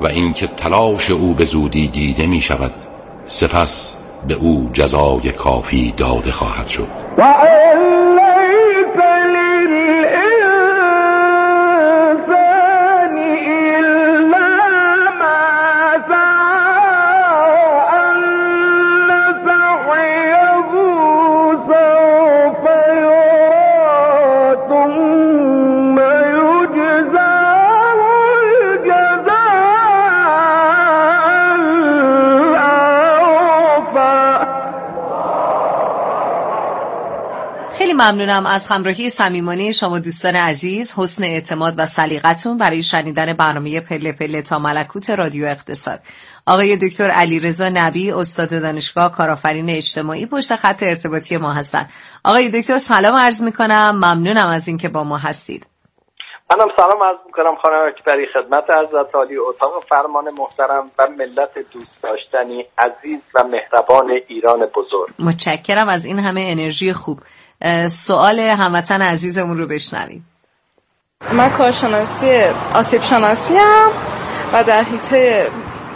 و اینکه تلاش او به زودی دیده می شود، سپس به او جزای کافی داده خواهد شد. خیلی ممنونم از همراهی صمیمانه شما دوستان عزیز، حسن اعتماد و سلیقتون برای شنیدن برنامه پله پله تا ملکوت رادیو اقتصاد. آقای دکتر علیرضا نبی، استاد دانشگاه کارآفرین اجتماعی، پشت خط ارتباطی ما هستند. آقای دکتر سلام عرض میکنم، ممنونم از اینکه با ما هستید. منم سلام عرض میکنم خانم اکبری خدمت حضرت عالی، اتاق فرمان محترم و ملت دوست داشتنی عزیز و مهربان ایران بزرگ. متشکرم از این همه انرژی خوب. سوال هموطن عزیزمون رو بشنویم. من کارشناسی آسیب شناسی ام و در حیطه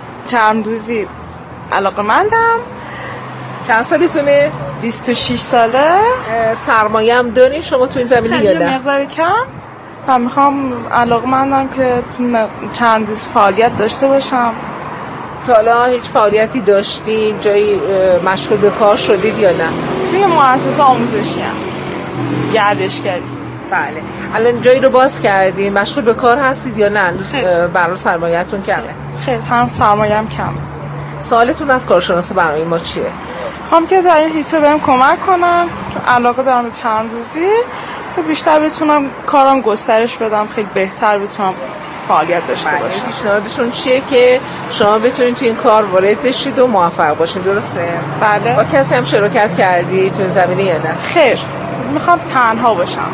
چرمدوزی علاقه‌مندم. چند سالتونه؟ 26 ساله. سرمایه هم دارین شما تو این زمینه یا نه؟ یه مقدار کم و میخوام علاقه‌مندم که چرمدوزی فعالیت داشته باشم. تا حالا هیچ فعالیتی داشتین؟ جایی مشغول به کار شدید یا نه؟ توی مؤسسه آموزشی ام، گردشگری. بله. الان جایی رو باز کردین، مشغول به کار هستید یا نه؟ برای سرمایه‌تون کمه؟ خیلی هم سرمایه‌ام کم. سوالتون از کارشناس برنامه ما چیه؟ میخوام که در این حیطه بهم کمک کنن، چون علاقه دارم به چرمدوزی، که بیشتر بتونم کارم گسترش بدم، خیلی بهتر بتونم فعالیت داشته باشم. پیشنهادشون چیه که شما بتونید تو این کار وارد بشید و موفق باشید، درسته؟ بله. با کسی هم شراکت کردید تو این زمینه یا نه؟ خیر، میخوام تنها باشم.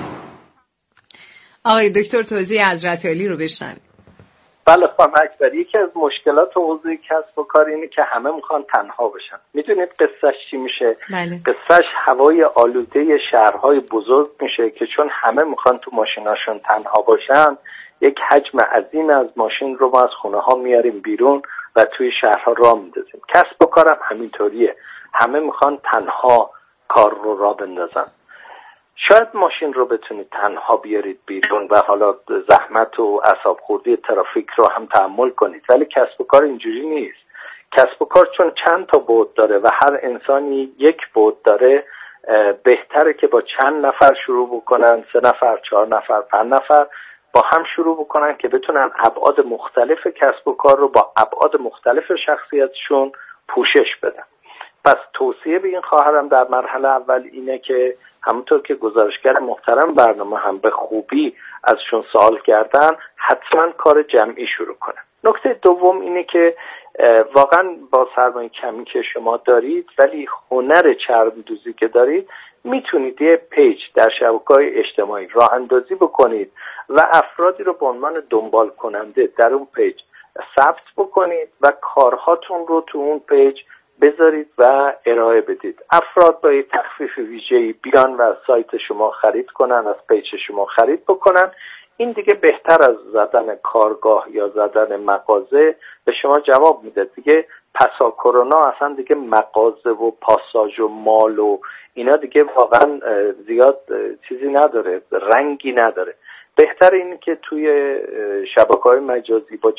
آقای دکتر توضیح حضرت عالی رو بشنوید. بله خانم اکبری، یکی از مشکلات حوزه کسب و کار اینه که همه میخوان تنها باشن. میدونید قصهش چی میشه؟ بله. قصهش هوای آلوده شهرهای بزرگ میشه که چون همه میخوان تو ماشیناشون تنها باشن، یک حجم عظیم از ماشین رو ما از خونه ها میاریم بیرون و توی شهرها راه میندازیم. کسب و کارم همینطوریه، همه میخوان تنها کار رو راه بندازن. شاید ماشین رو بتونید تنها بیارید بیرون و حالا زحمت و اعصاب خوردی ترافیک رو هم تحمل کنید، ولی کسب و کار اینجوری نیست. کسب و کار چون چند تا بعد داره و هر انسانی یک بعد داره، بهتره که با چند نفر شروع بکنن، 3 نفر، 4 نفر، 5 نفر با هم شروع بکنن که بتونن ابعاد مختلف کسب و کار رو با ابعاد مختلف شخصیتشون پوشش بدن. پس توصیه به این خواهرم در مرحله اول اینه که همونطور که گزارشگر محترم برنامه هم به خوبی ازشون سوال کردن، حتما کار جمعی شروع کنن. نکته دوم اینه که واقعا با سرمایه کمی که شما دارید ولی هنر چرمدوزی که دارید، میتونید یه پیج در شبکه‌های اجتماعی راه اندازی بکنید و افرادی رو به عنوان دنبال کننده در اون پیج ثبت بکنید و کارهاتون رو تو اون پیج بذارید و ارائه بدید. افراد با یه تخفیف ویژه‌ای بیان و از سایت شما خرید کنن، از پیج شما خرید بکنن. این دیگه بهتر از زدن کارگاه یا زدن مغازه به شما جواب میده. دیگه پسا کرونا اصلا دیگه مغازه و پاساژ و مال و اینا دیگه واقعا زیاد چیزی نداره، رنگی نداره. بهتر اینه که توی شبکه‌های مجازی با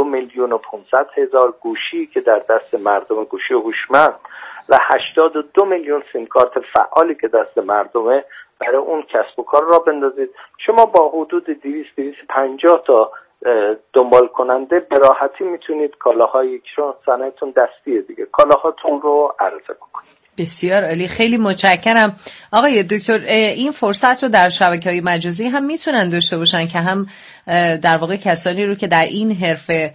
42,500,000 گوشی که در دست مردم، گوشی هوشمند و 82 میلیون سیم کارت فعالی که دست مردمه، برای اون کسب و کار را بندازید. شما با حدود 200-250 تا دنبال کننده به راحتی میتونید کالاهایی که صنعتون دستیه دیگه، کالاهاتون رو عرضه کنید. بسیار عالی، خیلی متشکرم. آقای دکتر، این فرصت رو در شبکه‌های مجازی هم میتونن داشته باشن که هم در واقع کسانی رو که در این حرفه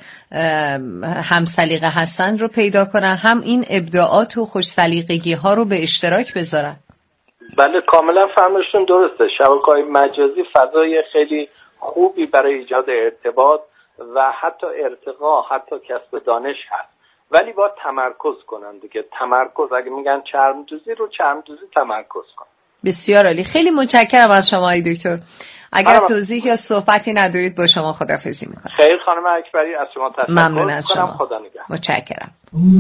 هم سلیقه هستن رو پیدا کنن، هم این ابداعات و خوش سلیقگی ها رو به اشتراک بذارن. بله کاملا فهمشتون درسته. شبکه‌های مجازی فضای خیلی خوبی برای ایجاد ارتباط و حتی ارتقا، حتی کسب دانش هست، ولی باید تمرکز کنن دیگه. تمرکز، اگه میگن چرمدوزی رو چرمدوزی تمرکز کن. بسیار عالی. خیلی متشکرم از شما آقای دکتر. اگر توضیح یا صحبتی ندارید با شما خداحافظی میکنم. خیر خانم اکبری، از شما تشکر میکنم. ممنون از شما. خدا نگهدار. متشکرم.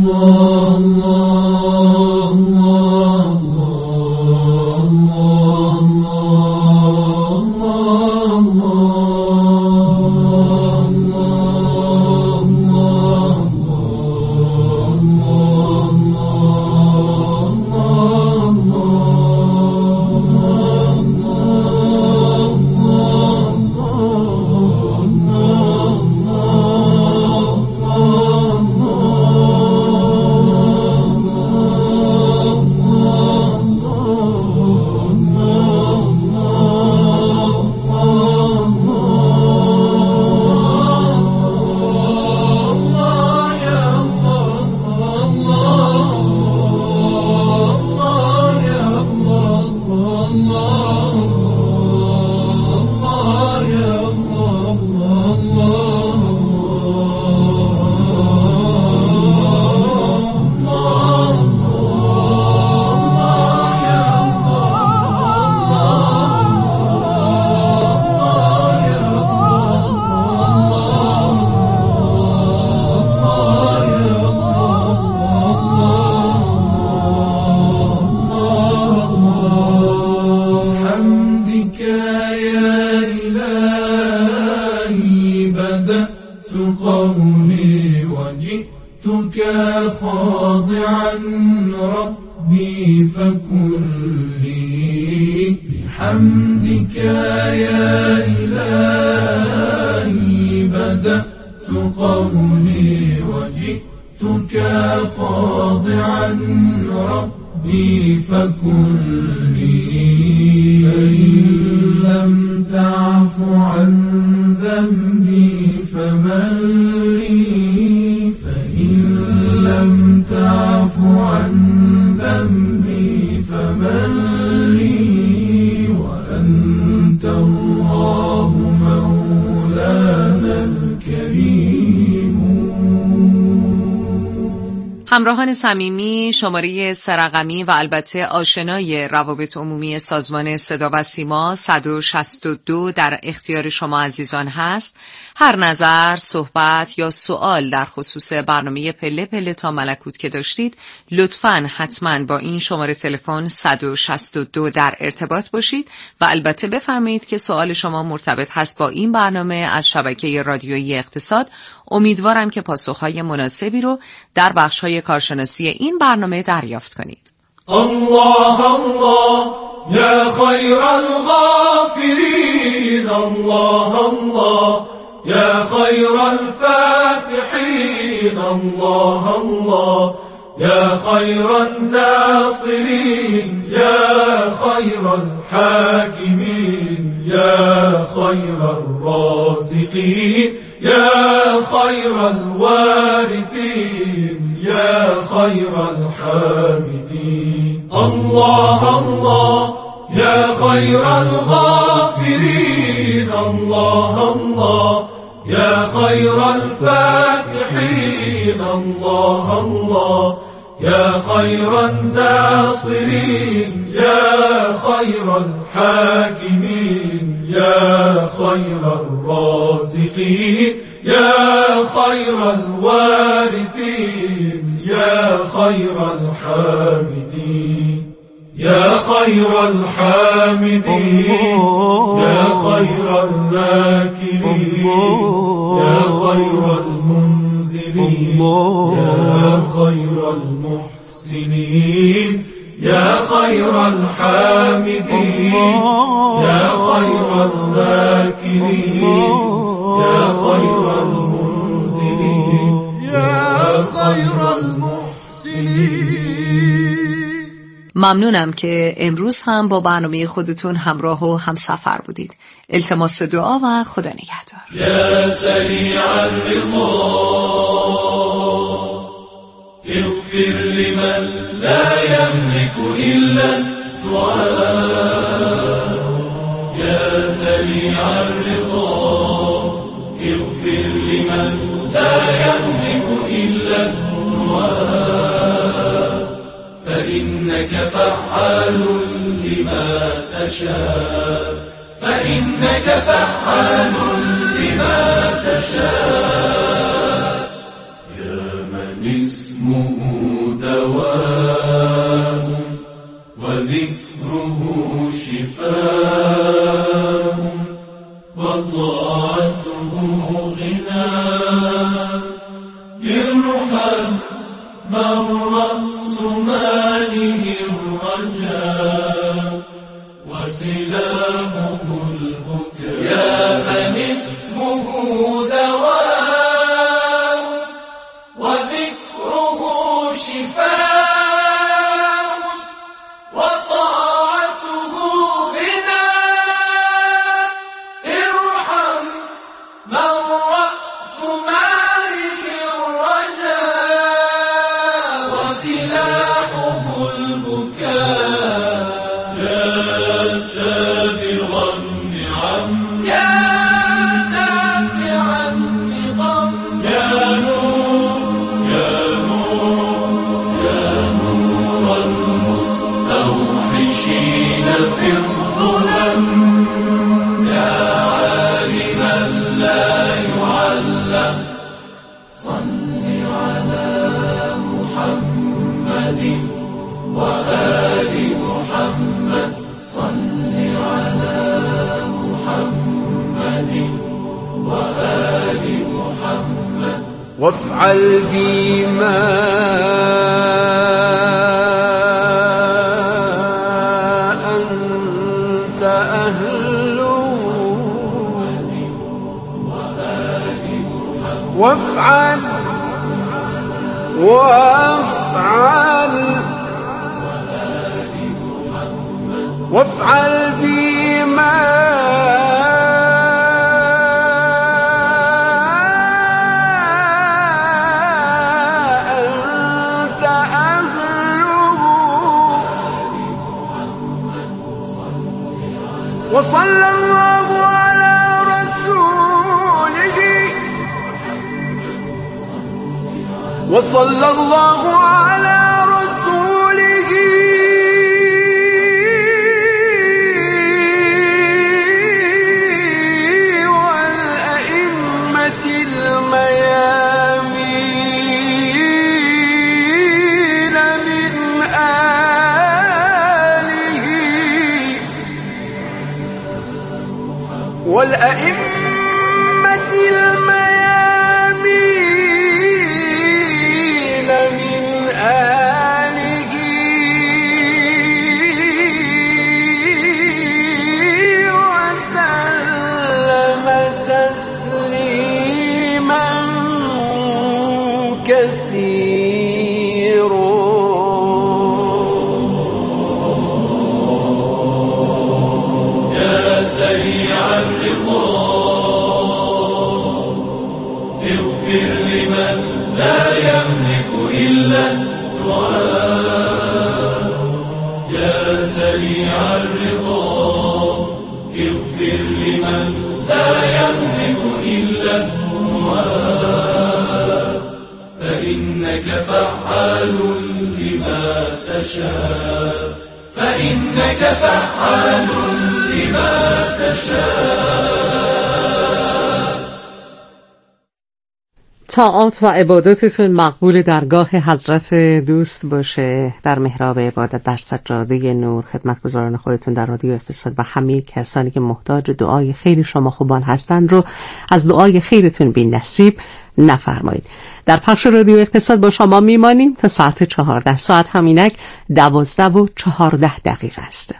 همراهان صمیمی، شماره سرقمی و البته آشنای روابط عمومی سازمان صدا و سیما 162 در اختیار شما عزیزان هست. هر نظر، صحبت یا سوال در خصوص برنامه پله پله تا ملکوت که داشتید، لطفاً حتماً با این شماره تلفن 162 در ارتباط باشید و البته بفرمایید که سوال شما مرتبط هست با این برنامه از شبکه رادیویی اقتصاد. امیدوارم که پاسخهای مناسبی رو در بخش‌های کارشناسی این برنامه دریافت کنید. الله الله یا خیر الغافرین، الله الله یا خیر الفاتحین، الله الله یا خیر الناصرین، یا خیر الحاکمین، یا خیر الرازقین، يا خير الوارثين، يا خير الحامدين. الله الله يا خير الغافرين، الله الله يا خير الفاتحين، الله الله يا خير الناصرين، يا خير الحاكمين، يا خير الرازقين، يا خير الوارثين، يا خير الحامدين، يا خير الحامدين، يا خير الذاكرين، يا خير المنزلين، يا خير المحسنين، يا خير الحامدين، يا خير الذاكرين، يا خير المنزلين، يا خير المحسنين. ممنونم که امروز هم با برنامه خودتون همراه و همسفر بودید. التماس دعا و خدا نگهدار. يا سريع الرضا اغفر لمن لا يملك إلا الدعاء، يا سريع الرضا اغفر لمن لا يملك إلا الدعاء، فإنك فعال لما تشاء فإنك فعال لما تشاء يا من اسمه دواء وذكره شفاء وطاعته غنى ارحم من رأس ماله الرجاء وسلاحه البكاء يا من اسمه دواء وذكره شفاء وطاعته غنى ارحم من رأس ماله الرجاء وسلاحه البكاء يا سابغ النعم يا دافع النظام يا نور يا نور يا نور المستوحشين في الظلم يا عالما لا يعلم صل على محمد وآل محمد صل على محمد وآل محمد وافعل بي ما أنت أهله وافعل بي ما أنت أهله وصلى الله على رسوله وصلى الله على رسوله والأئمة الميامين من آله والأئمة الميامين من آله وسلم تسليما كثيرا يا سريع الرضا اغفر لمن لا يملك إلا الدعاء يا سريع الرضا اغفر لمن لا يملك إلا الدعاء فإنك فعال لما تشاء فإنك فعال لما تشاء طاعات و عباداتتون مقبول درگاه حضرت دوست باشه. در محراب عبادت، در سجاده نور، خدمتگزاران خودتون در رادیو اقتصاد و همه کسانی که محتاج دعای خیر شما خوبان هستند رو از دعای خیرتون بی نصیب نفرمایید. در پخش رادیو اقتصاد با شما میمانیم تا ساعت 14. ساعت همینک 12:14 است.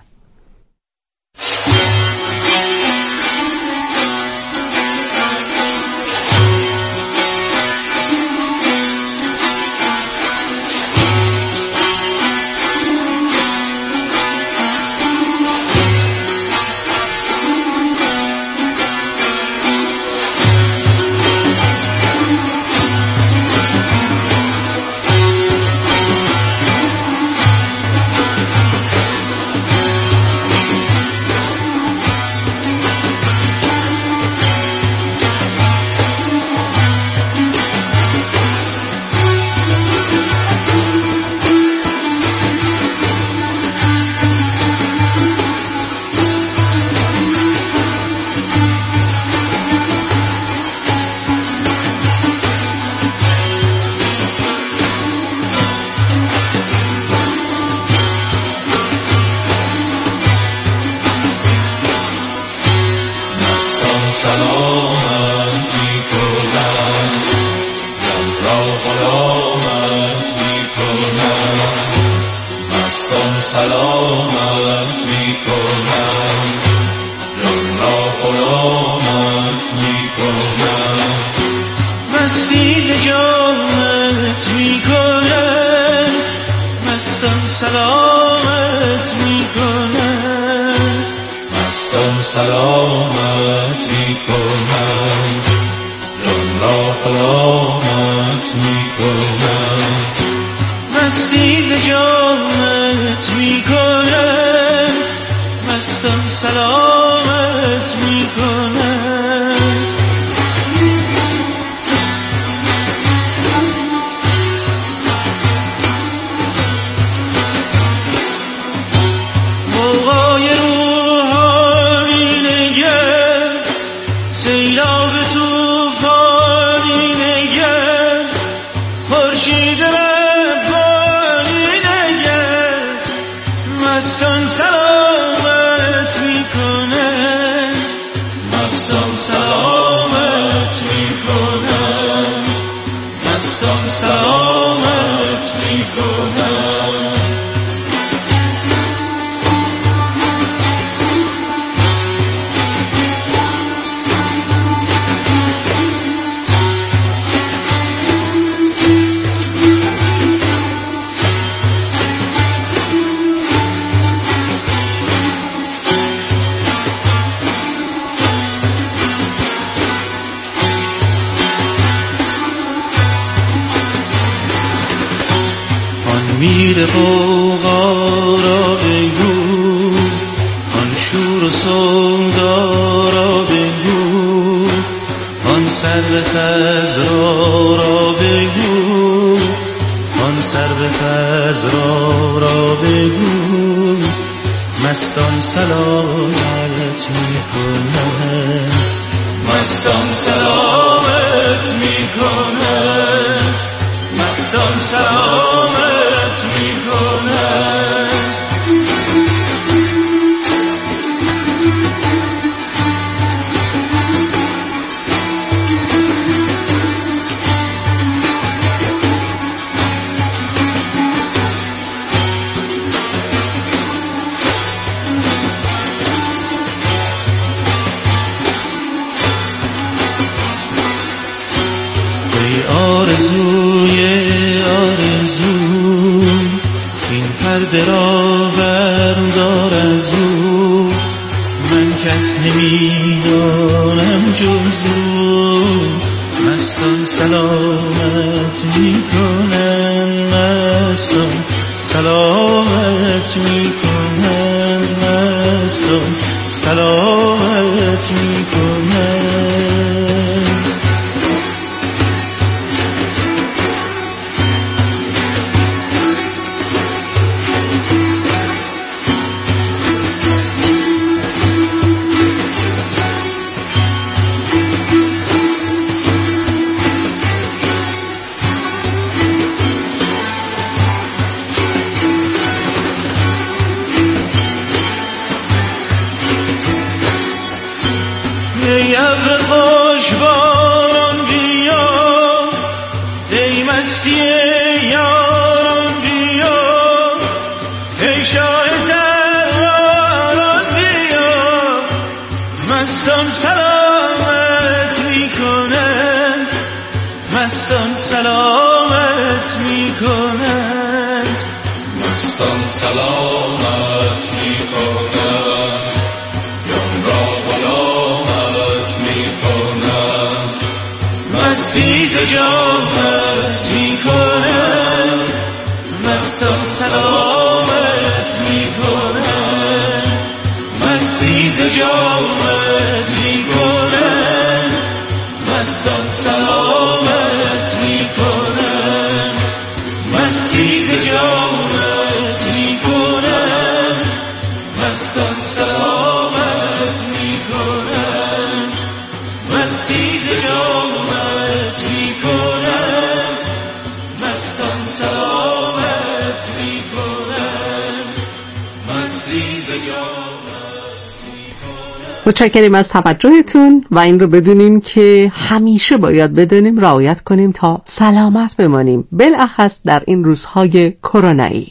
سلامت میکنم، جان را غلامت میکنم، مستان سلامت میکنم، جان را غلامت میکنم، مستی ز جانت میکنم، مستان سلامت میکنم، مستان سلامت میکنم، جان را غلامت میکنم، مستی ز جانت میکنم، مستان سلامت میکنم. موقعی روحانی نگر، سیلاب توفانی نگر، خورشید ربانی نگر، مستان سلامت میکنه، مستان سلامت میکنه، مستان سلامت میکنه. میر غوغا را بگو، آن شور و سودا را بگو، آن سرو خضرا را بگو، آن سرو خضرا را بگو، مستان سلامت میکنند، مستان سلامت میکنند، مستان سلامت میکنند. ای آرزوی آرزو، این پرده را بردار از او، من کس نمیدانم جز او، مستان سلامت میکنم، مستان سلامت میکنم، مستان سلامت میکنم. ای ابر خوش باران بیا، ای مستی یاران بیا، ای شاه تراران بیا، مستان سلامت میکنند، مستان سلامت میکنند، مستان سلامت میکنند، جان را غلامت میکنند، مستی ز جانت میکنند، مستان سلامت میکنند، مستی ز جانت میکنند، مستان سلامت میکنند، مستی ز جانت میکنند، مستان سلامت میکنند، مستی ز جانت میکنند، مستان سلامت میکنند، مستی ز جانت. متشکریم از توجهتون و این رو بدونیم که همیشه باید بدونیم رعایت کنیم تا سلامت بمانیم، بالاخص در این روزهای کرونایی.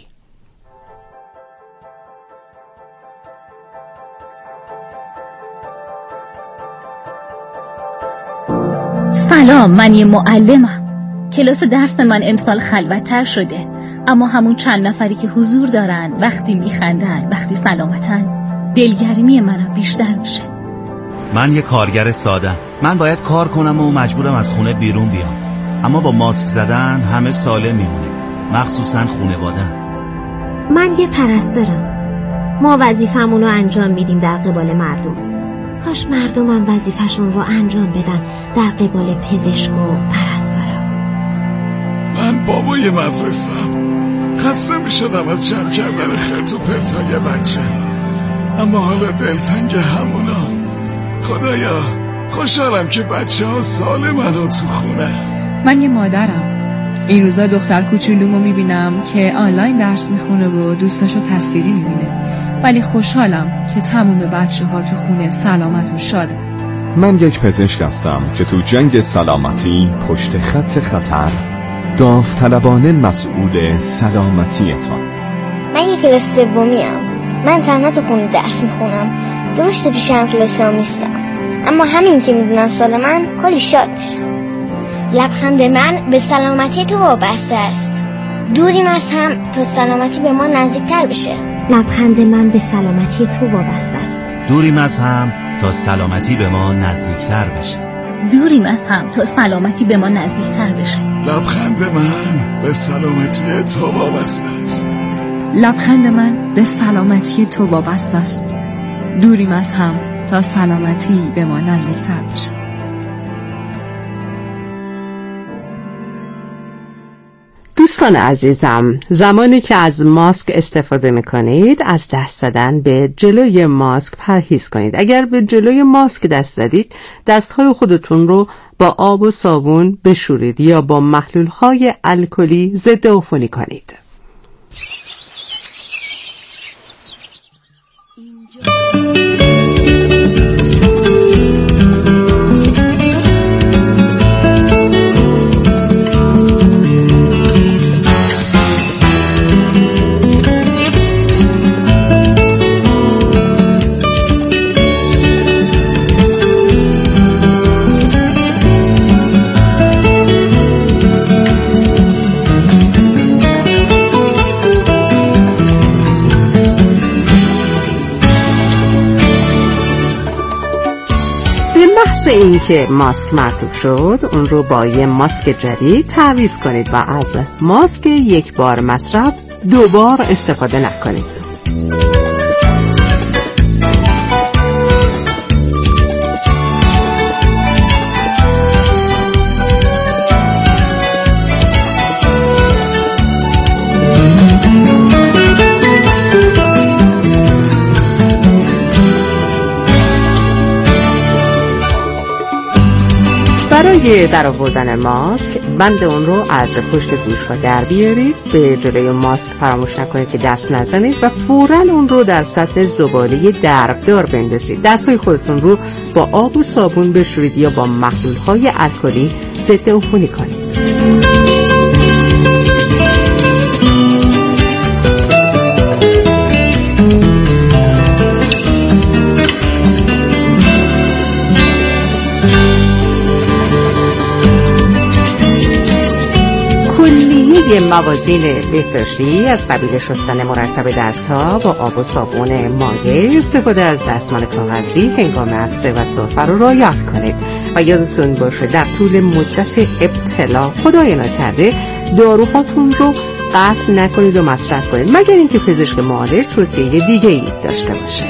سلام، من یه معلمم. کلاس درس من امسال خلوت‌تر شده، اما همون چند نفری که حضور دارن، وقتی میخندن، وقتی سلامتن، دلگرمی منم بیشتر میشه. من یه کارگر ساده، من باید کار کنم و مجبورم از خونه بیرون بیام، اما با ماسک زدن همه سالم میمونیم، مخصوصا خانواده. من یه پرستارم، ما وظیفمون رو انجام میدیم در قبال مردم. کاش مردمم وظیفشون رو انجام بدن در قبال پزشک و پرستارا. من بابای مدرسه‌ام، خسته میشدم از جمع کردن خرت و پرتای بچه، اما حالا دلتنگ همونا. خدایا خوشحالم که بچه ها سالمن و تو خونه. من یه مادرم، این روزا دختر کوچولومو میبینم که آنلاین درس میخونه و دوستاشو تصویری میبینه، ولی خوشحالم که تمام بچه ها تو خونه سلامت و شاده. من یک پزشک هستم که تو جنگ سلامتی پشت خط خطر داوطلبانه مسئول سلامتیتان. من یک کلاس سومیم، من تنها تو خونه درس میخونم، درسته پیشم کلاسام نیستم، اما همین که میدونن سال من کلی شاد میشم. لبخند من به سلامتی تو وابسته است، دوریم از هم تا سلامتی به ما نزدیکتر بشه. لبخند من به سلامتی تو وابسته است، دوریم از هم تا سلامتی به ما نزدیکتر بشه. دوریم از هم تا سلامتی به ما نزدیکتر بشه. لبخند من به سلامتی تو وابسته است. لبخند من به سلامتی تو وابسته است، دوریم از هم تا سلامتی به ما نزدیکتر بشه. دوستان عزیزم، زمانی که از ماسک استفاده میکنید از دست زدن به جلوی ماسک پرهیز کنید. اگر به جلوی ماسک دست زدید، دستهای خودتون رو با آب و صابون بشورید یا با محلولهای الکلی ضد عفونی کنید. این که ماسک مرطوب شد، اون رو با یه ماسک جدید تعویض کنید و از ماسک یک بار مصرف 2 بار استفاده نکنید. برای درآوردن ماسک، بند اون رو از پشت گوش‌ها در بیارید، به جلوی ماسک فراموش نکنید که دست نزنید و فوراً اون رو در سطح زباله دربدار بندازید. دستهای خودتون رو با آب و صابون بشورید یا با محلول‌های الکلی ضد عفونی کنید. موازین بهداشتی از قبیل شستن مرتب دستها با آب و صابون مایع، استفاده از دستمال کاغذی هنگام عطسه و سرفه رو رعایت کنید و یادتون باشه در طول مدت ابتلا خدای نکرده داروهاتون رو قطع نکنید و مصرف کنید مگر اینکه پزشک معالج توصیه دیگه ای داشته باشه.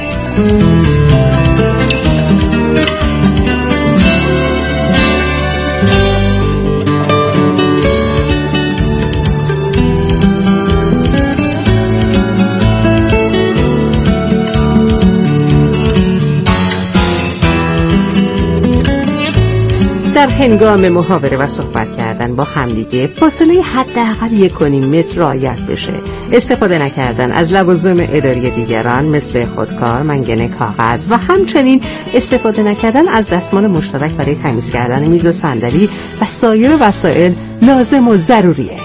در هنگام محاوره و صحبت کردن با همدیگه فاصله حداقل 1.5 متر رعایت بشه. استفاده نکردن از لوازم اداری دیگران مثل خودکار، منگنه، کاغذ و همچنین استفاده نکردن از دستمال مشترک برای تمیز کردن میز و صندلی و سایر وسایل لازم و ضروریه.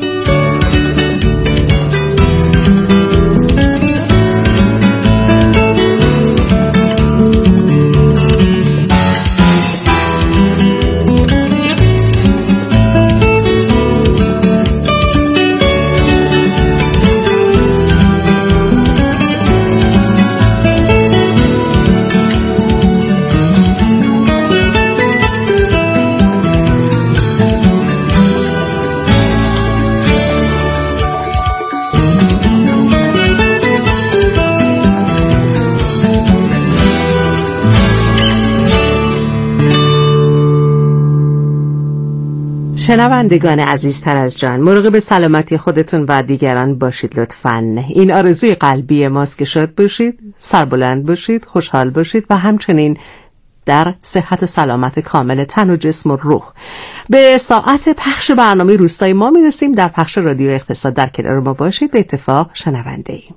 شنوندگان عزیزتر از جان، مراقب سلامتی خودتون و دیگران باشید لطفاً. این آرزوی قلبی ماست که شاد باشید، سربلند باشید، خوشحال باشید و همچنین در صحت و سلامت کامل تن و جسم و روح. به ساعت پخش برنامه روستای ما میرسیم. در پخش رادیو اقتصاد در کنار ما باشید. به اتفاق شنونده ایم.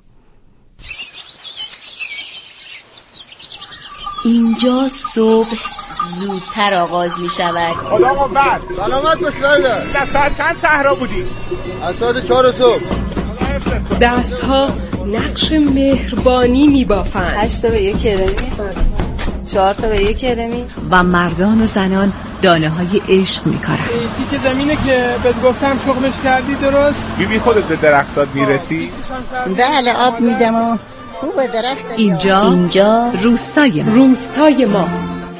اینجا صبح زودتر آغاز می شود. خدا قوت. سلامت باش برادر. در ساعت چند صحرا بودی؟ از ساعت 4 صبح. دستها نقش مهربانی می بافند. 8 تا به یک کرمی، 4 تا به یک کرمی. و مردان و زنان دانه های عشق می کارن. تیک زمینه که بهت گفتم شغلش کردی درست؟ بیبی خودت به درختات میرسی؟ بله آب میدم و خوب درخت. اینجا روستای ما.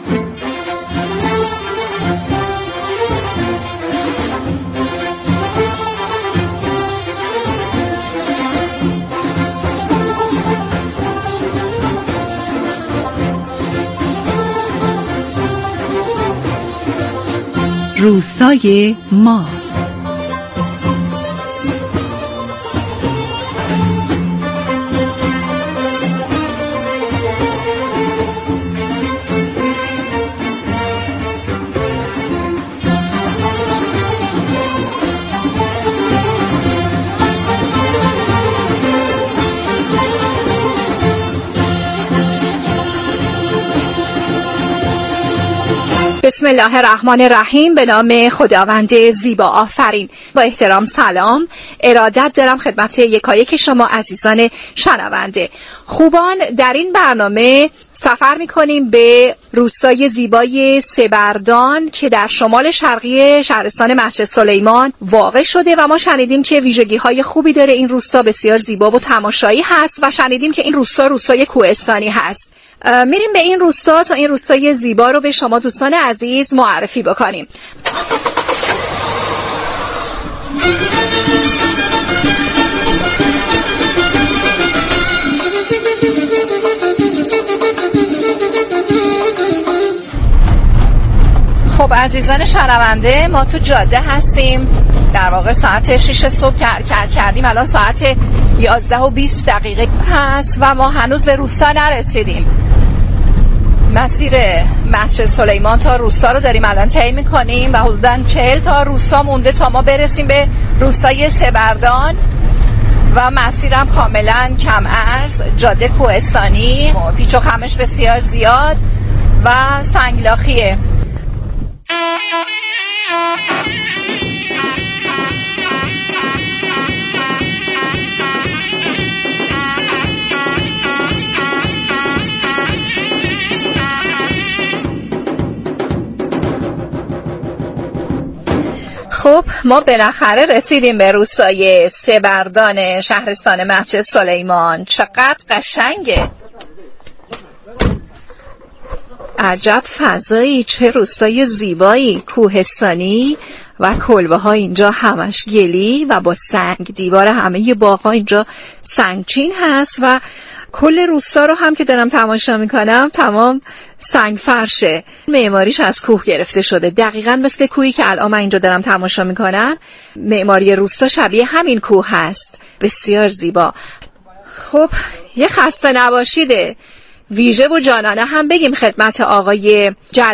روستای ما. بسم الله الرحمن الرحیم. به نام خداوند زیبا آفرین. با احترام سلام ارادت دارم خدمت یکایک شما عزیزان شنونده. خوبان، در این برنامه سفر میکنیم به روستای زیبای سبردان که در شمال شرقی شهرستان مسجد سلیمان واقع شده و ما شنیدیم که ویژگی های خوبی داره. این روستا بسیار زیبا و تماشایی هست و شنیدیم که این روستا روستای کوهستانی هست. میریم به این روستا تا این روستای زیبا رو به شما دوستان عزیز معرفی بکنیم. خب عزیزان شنونده، ما تو جاده هستیم. در واقع ساعت 6 صبح حرکت کردیم. الان ساعت 11:20 هست و ما هنوز به روستا نرسیدیم. مسیر مسجد سلیمان تا روستا رو داریم الان طی می‌کنیم و حدوداً 40 تا روستا مونده تا ما برسیم به روستای سبردان و مسیرم کاملاً کم عرض، جاده کوهستانی، پیچ و خمش بسیار زیاد و سنگلاخیه. خب ما بالاخره رسیدیم به روستای سبردان شهرستان مسجد سلیمان. چقدر قشنگه، عجب فضایی، چه روستای زیبایی، کوهستانی و کلبه ها اینجا همش گلی و با سنگ. دیوار همه باغ‌ها اینجا سنگچین هست و کل روستا رو هم که دارم تماشا میکنم تمام سنگ فرشه. معماریش از کوه گرفته شده، دقیقاً مثل کوهی که الان من اینجا دارم تماشا میکنم. معماری روستا شبیه همین کوه هست، بسیار زیبا. خب یه خسته نباشیده ویژه و جانانه هم بگیم خدمت آقای